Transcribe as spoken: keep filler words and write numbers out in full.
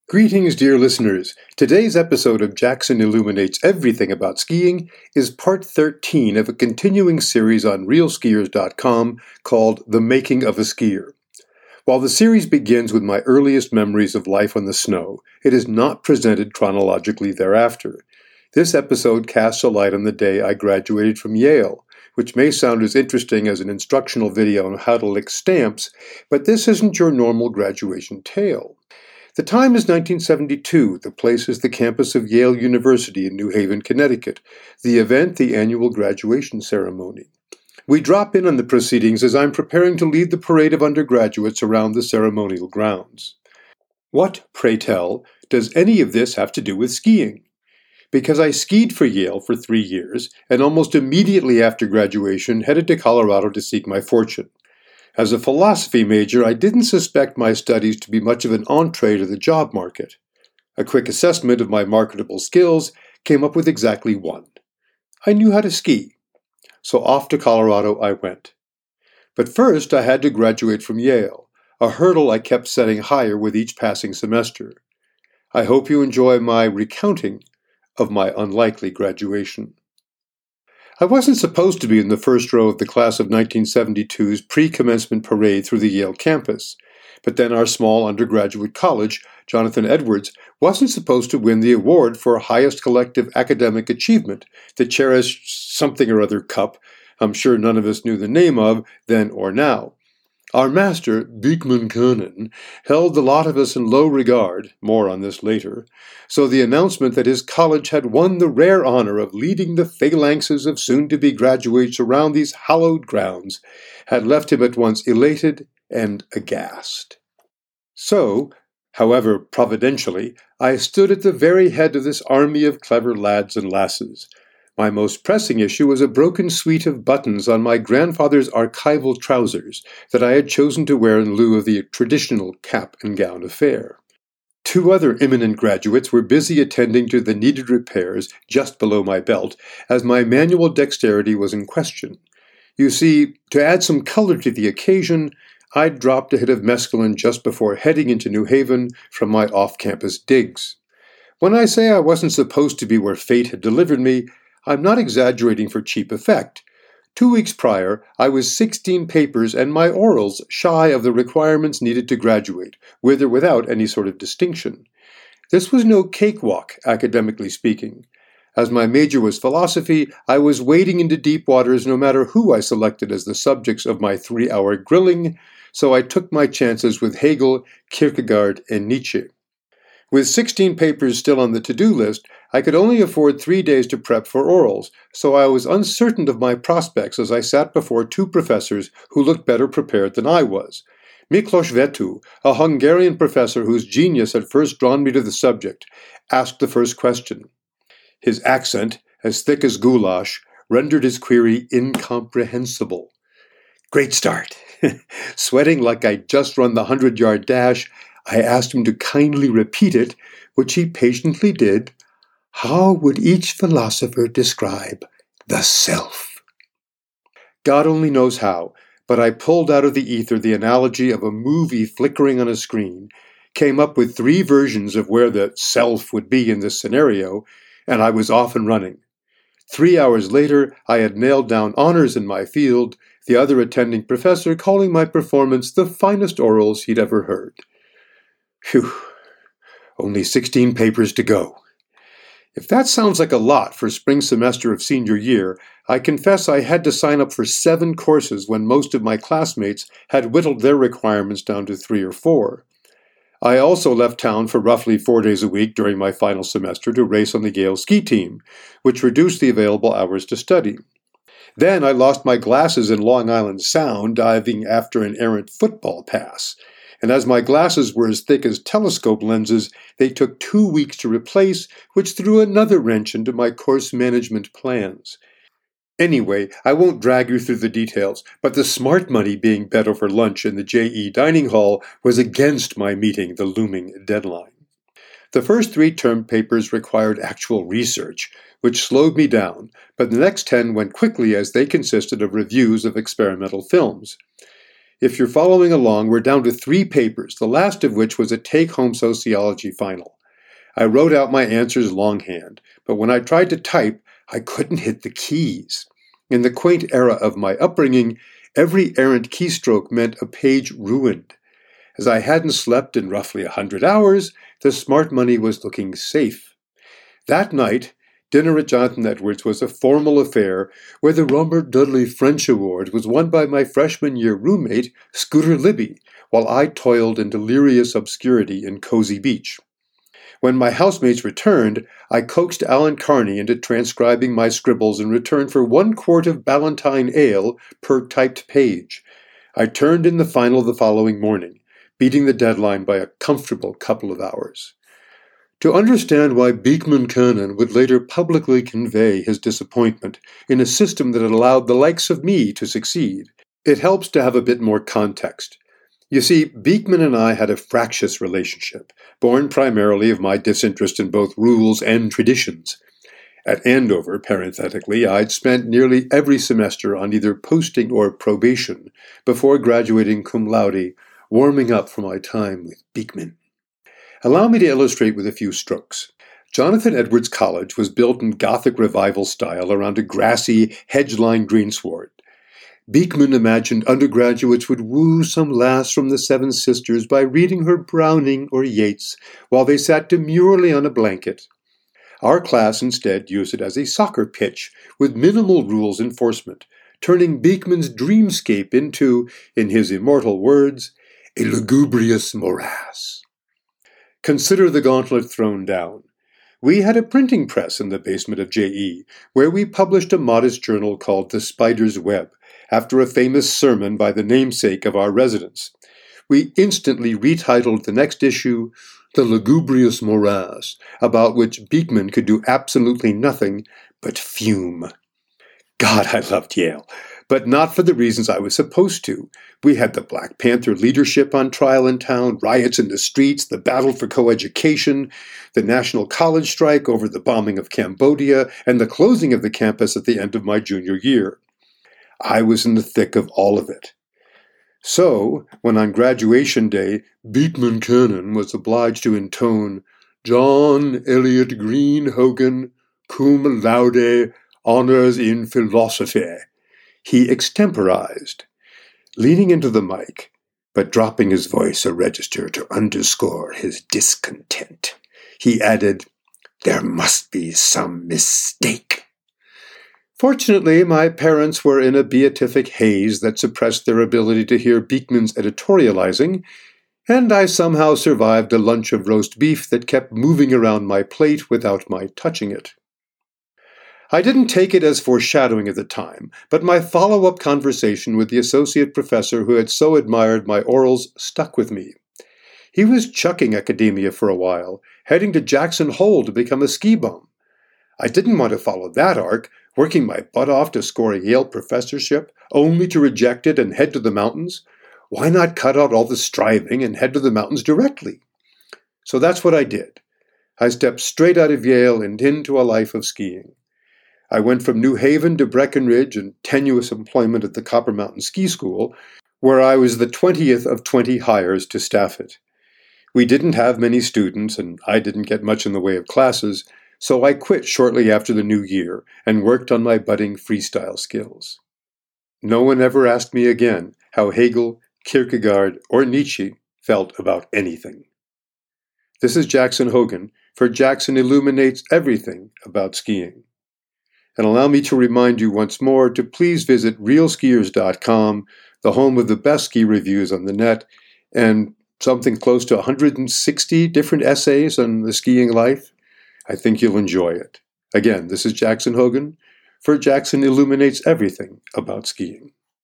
Greetings, dear listeners. Today's episode of Jackson Illuminates Everything About Skiing is part thirteen of a continuing series on real skiers dot com called The Making of a Skier. While the series begins with my earliest memories of life on the snow, it is not presented chronologically thereafter. This episode casts a light on the day I graduated from Yale, which may sound as interesting as an instructional video on how to lick stamps, but this isn't your normal graduation tale. The time is nineteen seventy-two. The place is the campus of Yale University in New Haven, Connecticut. The event, the annual graduation ceremony. We drop in on the proceedings as I'm preparing to lead the parade of undergraduates around the ceremonial grounds. What, pray tell, does any of this have to do with skiing? Because I skied for Yale for three years, and almost immediately after graduation headed to Colorado to seek my fortune. As a philosophy major, I didn't suspect my studies to be much of an entree to the job market. A quick assessment of my marketable skills came up with exactly one. I knew how to ski. So off to Colorado I went. But first I had to graduate from Yale, a hurdle I kept setting higher with each passing semester. I hope you enjoy my recounting of my unlikely graduation. I wasn't supposed to be in the first row of the class of nineteen seventy-two's pre-commencement parade through the Yale campus, but then our small undergraduate college, Jonathan Edwards, wasn't supposed to win the award for highest collective academic achievement, the cherished something or other cup, I'm sure none of us knew the name of, then or now. Our master, Beekman Kernan, held the lot of us in low regard, more on this later, so the announcement that his college had won the rare honor of leading the phalanxes of soon-to-be graduates around these hallowed grounds had left him at once elated and aghast. So, however providentially, I stood at the very head of this army of clever lads and lasses. My most pressing issue was a broken suite of buttons on my grandfather's archival trousers that I had chosen to wear in lieu of the traditional cap and gown affair. Two other eminent graduates were busy attending to the needed repairs just below my belt, as my manual dexterity was in question. You see, to add some color to the occasion, I'd dropped a hit of mescaline just before heading into New Haven from my off-campus digs. When I say I wasn't supposed to be where fate had delivered me, I'm not exaggerating for cheap effect. Two weeks prior, I was sixteen papers and my orals shy of the requirements needed to graduate, with or without any sort of distinction. This was no cakewalk, academically speaking. As my major was philosophy, I was wading into deep waters no matter who I selected as the subjects of my three-hour grilling, so I took my chances with Hegel, Kierkegaard, and Nietzsche. With sixteen papers still on the to-do list, I could only afford three days to prep for orals, so I was uncertain of my prospects as I sat before two professors who looked better prepared than I was. Miklos Vetu, a Hungarian professor whose genius had first drawn me to the subject, asked the first question. His accent, as thick as goulash, rendered his query incomprehensible. Great start. Sweating like I'd just run the hundred-yard dash, I asked him to kindly repeat it, which he patiently did. How would each philosopher describe the self? God only knows how, but I pulled out of the ether the analogy of a movie flickering on a screen, came up with three versions of where the self would be in this scenario, and I was off and running. Three hours later, I had nailed down honors in my field, the other attending professor calling my performance the finest orals he'd ever heard. Phew, only sixteen papers to go. If that sounds like a lot for spring semester of senior year, I confess I had to sign up for seven courses when most of my classmates had whittled their requirements down to three or four. I also left town for roughly four days a week during my final semester to race on the Yale ski team, which reduced the available hours to study. Then I lost my glasses in Long Island Sound diving after an errant football pass. And as my glasses were as thick as telescope lenses, they took two weeks to replace, which threw another wrench into my course management plans. Anyway, I won't drag you through the details, but the smart money being bet over lunch in the J E dining hall was against my meeting the looming deadline. The first three term papers required actual research, which slowed me down, but the next ten went quickly as they consisted of reviews of experimental films. If you're following along, we're down to three papers, the last of which was a take-home sociology final. I wrote out my answers longhand, but when I tried to type, I couldn't hit the keys. In the quaint era of my upbringing, every errant keystroke meant a page ruined. As I hadn't slept in roughly a hundred hours, the smart money was looking safe. That night, dinner at Jonathan Edwards was a formal affair where the Robert Dudley French Award was won by my freshman year roommate, Scooter Libby, while I toiled in delirious obscurity in Cozy Beach. When my housemates returned, I coaxed Alan Carney into transcribing my scribbles in return for one quart of Ballantine ale per typed page. I turned in the final the following morning, beating the deadline by a comfortable couple of hours. To understand why Beekman Cannon would later publicly convey his disappointment in a system that had allowed the likes of me to succeed, it helps to have a bit more context. You see, Beekman and I had a fractious relationship, born primarily of my disinterest in both rules and traditions. At Andover, parenthetically, I'd spent nearly every semester on either posting or probation before graduating cum laude, warming up for my time with Beekman. Allow me to illustrate with a few strokes. Jonathan Edwards College was built in Gothic Revival style around a grassy, hedge-lined greensward. Beekman imagined undergraduates would woo some lass from the Seven Sisters by reading her Browning or Yeats while they sat demurely on a blanket. Our class instead used it as a soccer pitch with minimal rules enforcement, turning Beekman's dreamscape into, in his immortal words, a lugubrious morass. Consider the gauntlet thrown down. We had a printing press in the basement of J E, where we published a modest journal called The Spider's Web, after a famous sermon by the namesake of our residence. We instantly retitled the next issue, The Lugubrious Morass, about which Beekman could do absolutely nothing but fume. God, I loved Yale, but not for the reasons I was supposed to. We had the Black Panther leadership on trial in town, riots in the streets, the battle for coeducation, the national college strike over the bombing of Cambodia, and the closing of the campus at the end of my junior year. I was in the thick of all of it. So, when on graduation day, Beekman Cannon was obliged to intone, John Eliot Green Hogan, cum laude, honors in philosophy, he extemporized, leaning into the mic, but dropping his voice a register to underscore his discontent. He added, there must be some mistake. Fortunately, my parents were in a beatific haze that suppressed their ability to hear Beekman's editorializing, and I somehow survived a lunch of roast beef that kept moving around my plate without my touching it. I didn't take it as foreshadowing at the time, but my follow-up conversation with the associate professor who had so admired my orals stuck with me. He was chucking academia for a while, heading to Jackson Hole to become a ski bum. I didn't want to follow that arc, working my butt off to score a Yale professorship, only to reject it and head to the mountains. Why not cut out all the striving and head to the mountains directly? So that's what I did. I stepped straight out of Yale and into a life of skiing. I went from New Haven to Breckenridge and tenuous employment at the Copper Mountain Ski School, where I was the twentieth of twenty hires to staff it. We didn't have many students, and I didn't get much in the way of classes, so I quit shortly after the new year and worked on my budding freestyle skills. No one ever asked me again how Hegel, Kierkegaard, or Nietzsche felt about anything. This is Jackson Hogan for Jackson Illuminates Everything About Skiing. And allow me to remind you once more to please visit real skiers dot com, the home of the best ski reviews on the net, and something close to one hundred sixty different essays on the skiing life. I think you'll enjoy it. Again, this is Jackson Hogan for Jackson Illuminates Everything About Skiing.